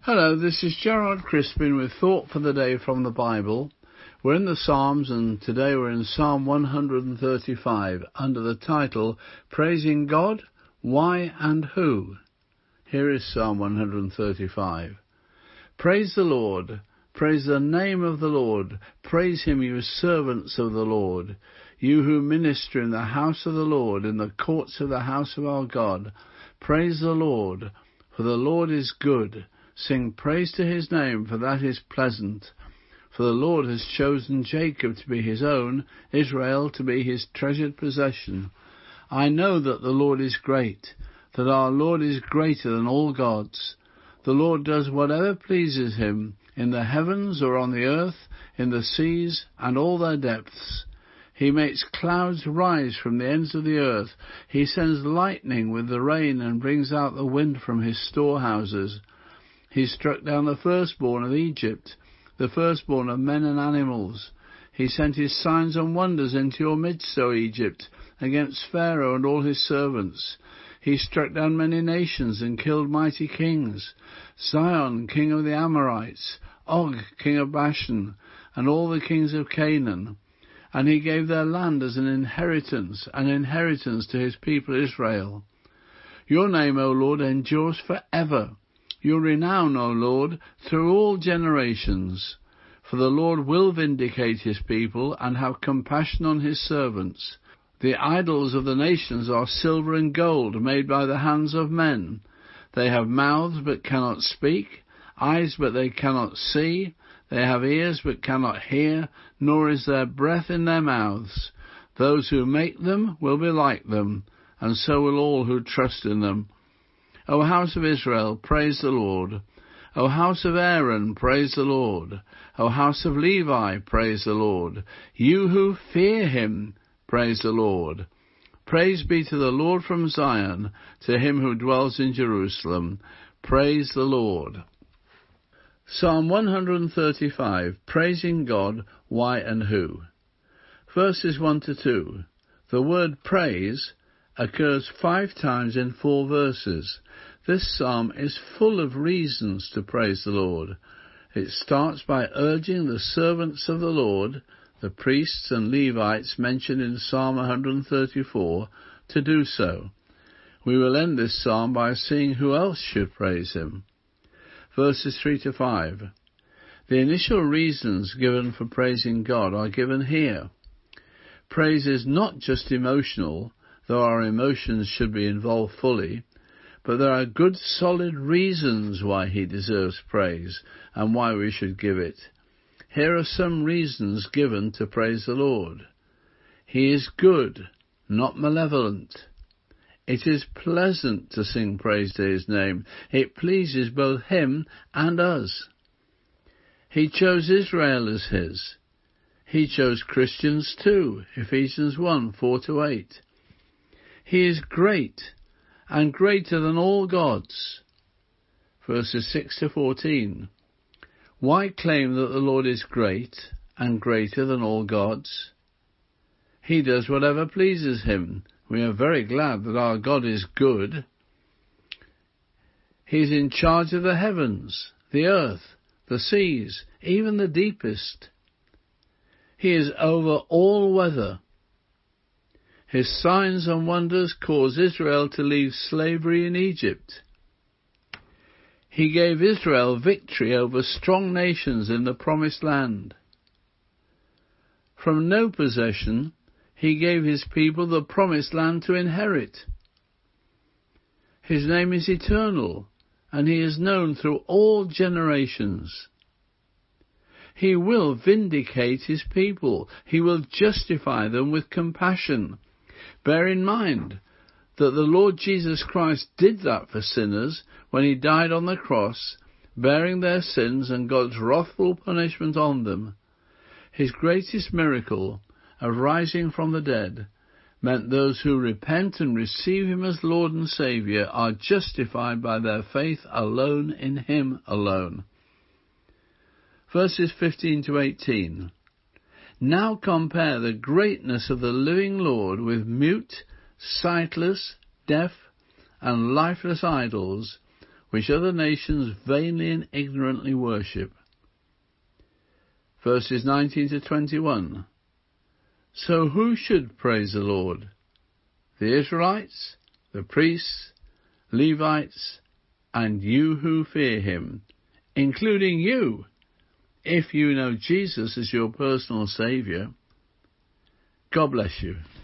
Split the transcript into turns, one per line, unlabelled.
Hello, this is Gerard Crispin with Thought for the Day from the Bible. We're in the Psalms, and today we're in Psalm 135 under the title, Praising God, Why and Who? Here is Psalm 135. Praise the Lord, praise the name of the Lord, praise him, you servants of the Lord, you who minister in the house of the Lord, in the courts of the house of our God. Praise the Lord, for the Lord is good. Sing praise to his name, for that is pleasant. For the Lord has chosen Jacob to be his own, Israel to be his treasured possession. I know that the Lord is great, that our Lord is greater than all gods. The Lord does whatever pleases him, in the heavens or on the earth, in the seas and all their depths. He makes clouds rise from the ends of the earth. He sends lightning with the rain and brings out the wind from his storehouses. He struck down the firstborn of Egypt, the firstborn of men and animals. He sent his signs and wonders into your midst, O Egypt, against Pharaoh and all his servants. He struck down many nations and killed mighty kings, Sihon, king of the Amorites, Og, king of Bashan, and all the kings of Canaan. And he gave their land as an inheritance to his people Israel. Your name, O Lord, endures forever. Your renown, O Lord, through all generations. For the Lord will vindicate his people and have compassion on his servants. The idols of the nations are silver and gold, made by the hands of men. They have mouths but cannot speak, eyes but they cannot see. They have ears but cannot hear, nor is there breath in their mouths. Those who make them will be like them, and so will all who trust in them. O house of Israel, praise the Lord. O house of Aaron, praise the Lord. O house of Levi, praise the Lord. You who fear him, praise the Lord. Praise be to the Lord from Zion, to him who dwells in Jerusalem. Praise the Lord. Psalm 135, Praising God, Why and Who? Verses 1 to 2. The word praise occurs 5 times in 4 verses. This psalm is full of reasons to praise the Lord. It starts by urging the servants of the Lord, the priests and Levites mentioned in Psalm 134, to do so. We will end this psalm by seeing who else should praise him. Verses 3 to 5. The initial reasons given for praising God are given here. Praise is not just emotional, though our emotions should be involved fully, but there are good solid reasons why he deserves praise and why we should give it. Here are some reasons given to praise the Lord. He is good, not malevolent. It is pleasant to sing praise to his name. It pleases both him and us. He chose Israel as his. He chose Christians too, Ephesians 1, 4-8. He is great and greater than all gods. Verses 6 to 14. Why claim that the Lord is great and greater than all gods? He does whatever pleases him. We are very glad that our God is good. He is in charge of the heavens, the earth, the seas, even the deepest. He is over all weather. His signs and wonders caused Israel to leave slavery in Egypt. He gave Israel victory over strong nations in the promised land. From no possession, he gave his people the promised land to inherit. His name is eternal, and he is known through all generations. He will vindicate his people. He will justify them with compassion. Bear in mind that the Lord Jesus Christ did that for sinners when he died on the cross, bearing their sins and God's wrathful punishment on them. His greatest miracle of rising from the dead meant those who repent and receive him as Lord and Saviour are justified by their faith alone in him alone. Verses 15 to 18. Now compare the greatness of the living Lord with mute, sightless, deaf, and lifeless idols, which other nations vainly and ignorantly worship. Verses 19 to 21. So who should praise the Lord? The Israelites, the priests, Levites, and you who fear him, including you, if you know Jesus as your personal Saviour. God bless you.